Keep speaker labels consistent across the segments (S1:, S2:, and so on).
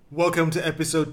S1: Welcome to episode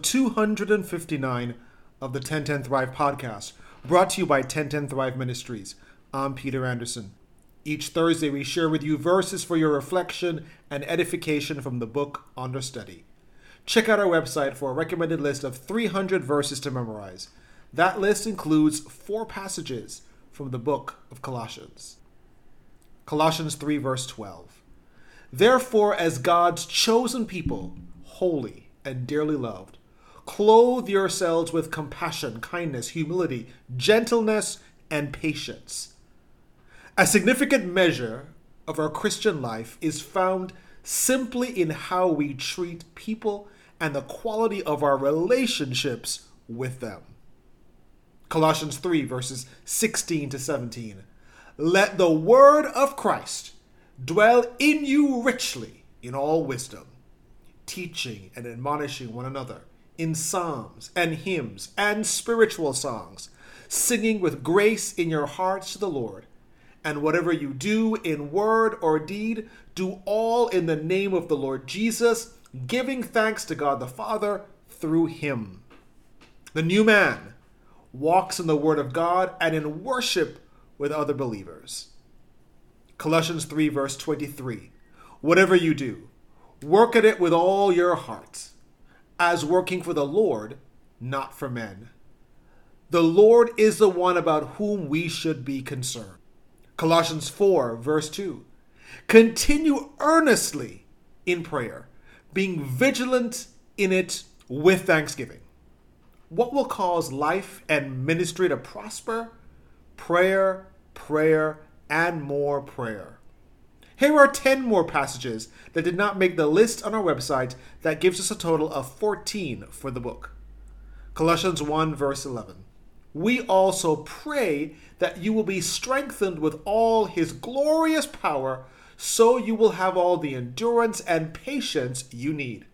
S1: 259 of the 1010 Thrive podcast, brought to you by 1010 Thrive Ministries. I'm Peter Anderson. Each Thursday, we share with you verses for your reflection and edification from the book under study. Check out our website for a recommended list of 300 verses to memorize. That list includes 4 passages from the book of Colossians. Colossians 3, verse 12. Therefore, as God's chosen people, holy and dearly loved, clothe yourselves with compassion, kindness, humility, gentleness, and patience. A significant measure of our Christian life is found simply in how we treat people and the quality of our relationships with them. Colossians 3, verses 16 to 17. Let the word of Christ dwell in you richly in all wisdom, teaching and admonishing one another in psalms and hymns and spiritual songs, singing with grace in your hearts to the Lord. And whatever you do in word or deed, do all in the name of the Lord Jesus, giving thanks to God the Father through him. The new man walks in the word of God and in worship with other believers. Colossians 3, verse 23. Whatever you do, work at it with all your heart, as working for the Lord, not for men. The Lord is the one about whom we should be concerned. Colossians 4, verse 2. Continue earnestly in prayer, being vigilant in it with thanksgiving. What will cause life and ministry to prosper? Prayer, prayer, and more prayer. Here are 10 more passages that did not make the list on our website that gives us a total of 14 for the book. Colossians 1, verse 11. We also pray that you will be strengthened with all his glorious power, so you will have all the endurance and patience you need.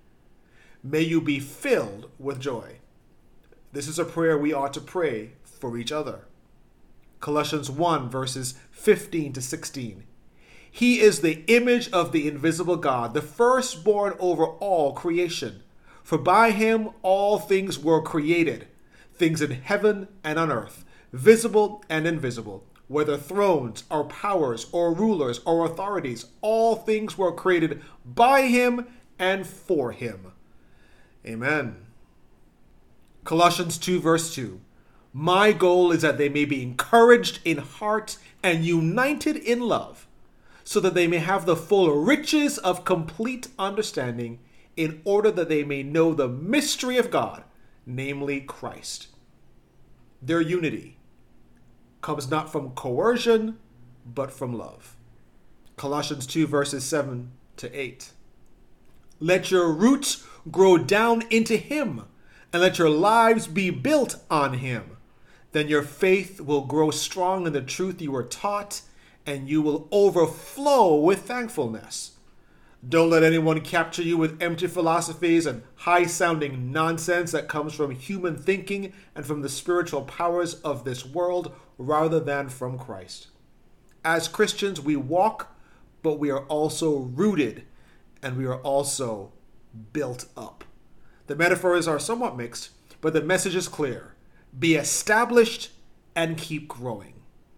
S1: May you be filled with joy. This is a prayer we ought to pray for each other. Colossians 1, verses 15 to 16. He is the image of the invisible God, the firstborn over all creation. For by him all things were created, things in heaven and on earth, visible and invisible, whether thrones or powers or rulers or authorities, all things were created by him and for him. Amen. Colossians 2, verse 2. My goal is that they may be encouraged in heart and united in love, so that they may have the full riches of complete understanding, in order that they may know the mystery of God, namely Christ. Their unity comes not from coercion, but from love. Colossians 2, verses 7 to 8. Let your roots grow down into him, and let your lives be built on him. Then your faith will grow strong in the truth you were taught, and you will overflow with thankfulness. Don't let anyone capture you with empty philosophies and high-sounding nonsense that comes from human thinking and from the spiritual powers of this world rather than from Christ. As Christians, we walk, but we are also rooted, and we are also built up. The metaphors are somewhat mixed, but the message is clear. Be established and keep growing.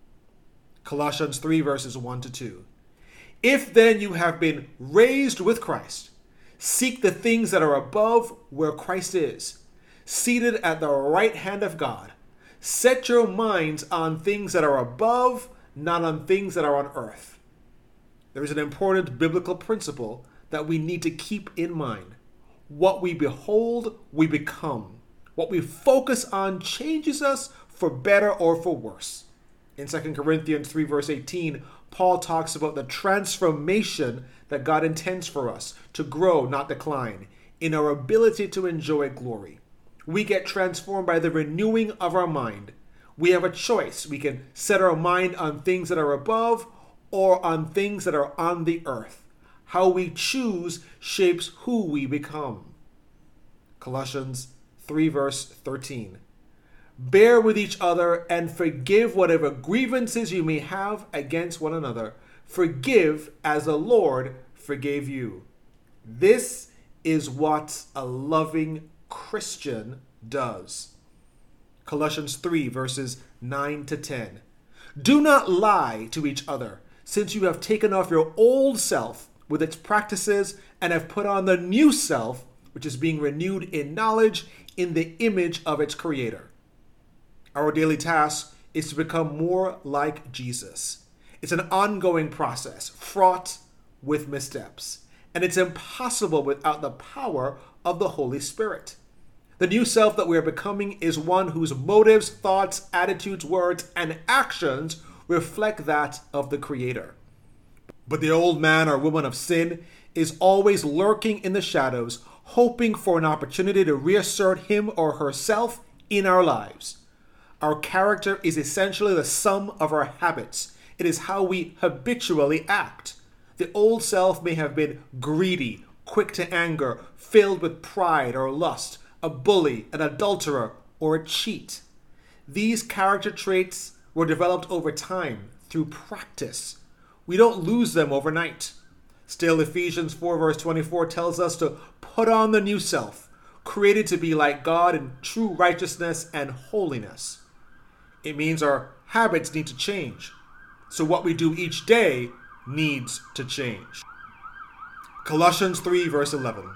S1: Colossians 3, verses 1 to 2. If then you have been raised with Christ, seek the things that are above where Christ is, seated at the right hand of God. Set your minds on things that are above, not on things that are on earth. There is an important biblical principle that we need to keep in mind. What we behold, we become. What we focus on changes us for better or for worse. In 2 Corinthians 3, verse 18, Paul talks about the transformation that God intends for us to grow, not decline, in our ability to enjoy glory. We get transformed by the renewing of our mind. We have a choice. We can set our mind on things that are above or on things that are on the earth. How we choose shapes who we become. Colossians 3, verse 13. Bear with each other and forgive whatever grievances you may have against one another. Forgive as the Lord forgave you. This is what a loving Christian does. Colossians 3, verses 9 to 10. Do not lie to each other, since you have taken off your old self with its practices and have put on the new self, which is being renewed in knowledge in the image of its creator. Our daily task is to become more like Jesus. It's an ongoing process, fraught with missteps, and it's impossible without the power of the Holy Spirit. The new self that we are becoming is one whose motives, thoughts, attitudes, words, and actions reflect that of the Creator. But the old man or woman of sin is always lurking in the shadows, hoping for an opportunity to reassert him or herself in our lives. Our character is essentially the sum of our habits. It is how we habitually act. The old self may have been greedy, quick to anger, filled with pride or lust, a bully, an adulterer, or a cheat. These character traits were developed over time through practice. We don't lose them overnight. Still, Ephesians 4 verse 24 tells us to put on the new self, created to be like God in true righteousness and holiness. It means our habits need to change. So what we do each day needs to change. Colossians 3 verse 11.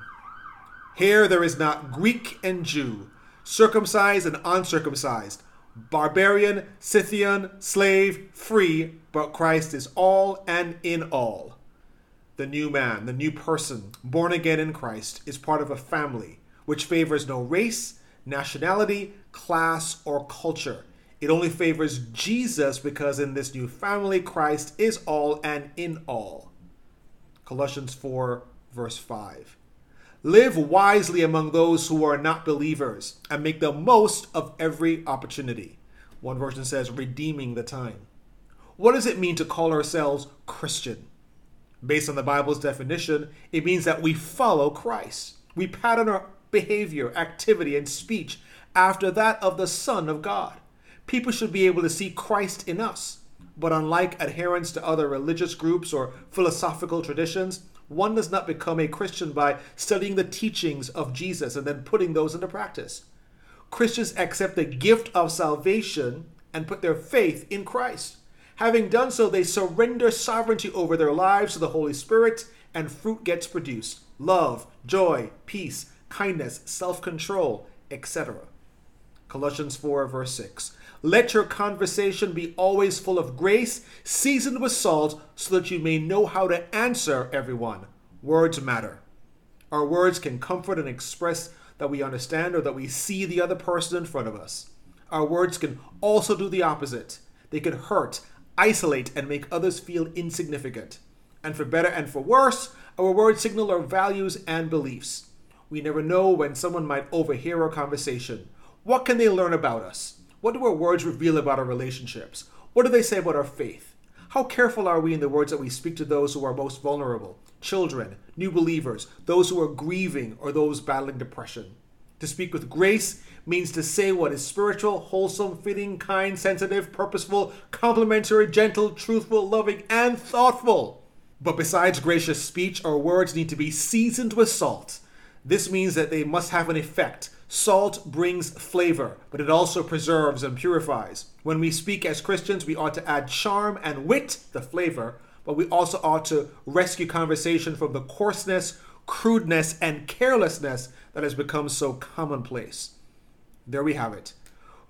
S1: Here there is not Greek and Jew, circumcised and uncircumcised, barbarian, Scythian, slave, free, but Christ is all and in all. The new man, the new person, born again in Christ, is part of a family which favors no race, nationality, class, or culture. It only favors Jesus because in this new family, Christ is all and in all. Colossians 4, verse 5. Live wisely among those who are not believers and make the most of every opportunity. One version says, redeeming the time. What does it mean to call ourselves Christian? Based on the Bible's definition, it means that we follow Christ. We pattern our behavior, activity, and speech after that of the Son of God. People should be able to see Christ in us. But unlike adherence to other religious groups or philosophical traditions, one does not become a Christian by studying the teachings of Jesus and then putting those into practice. Christians accept the gift of salvation and put their faith in Christ. Having done so, they surrender sovereignty over their lives to the Holy Spirit, and fruit gets produced. Love, joy, peace, kindness, self-control, etc. Colossians 4, verse 6. Let your conversation be always full of grace, seasoned with salt, so that you may know how to answer everyone. Words matter. Our words can comfort and express that we understand or that we see the other person in front of us. Our words can also do the opposite. They can hurt, isolate, and make others feel insignificant. And for better and for worse, our words signal our values and beliefs. We never know when someone might overhear our conversation. What can they learn about us? What do our words reveal about our relationships? What do they say about our faith? How careful are we in the words that we speak to those who are most vulnerable? Children, new believers, those who are grieving, or those battling depression. To speak with grace means to say what is spiritual, wholesome, fitting, kind, sensitive, purposeful, complimentary, gentle, truthful, loving, and thoughtful. But besides gracious speech, our words need to be seasoned with salt. This means that they must have an effect. Salt brings flavor, but it also preserves and purifies. When we speak as Christians, we ought to add charm and wit, the flavor, but we also ought to rescue conversation from the coarseness, crudeness, and carelessness that has become so commonplace. There we have it.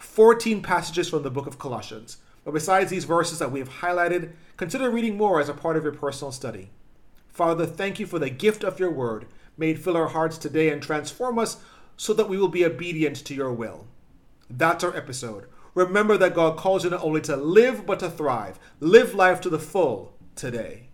S1: 14 passages from the book of Colossians. But besides these verses that we have highlighted, consider reading more as a part of your personal study. Father, thank you for the gift of your word. May it fill our hearts today and transform us so that we will be obedient to your will. That's our episode. Remember that God calls you not only to live, but to thrive. Live life to the full today.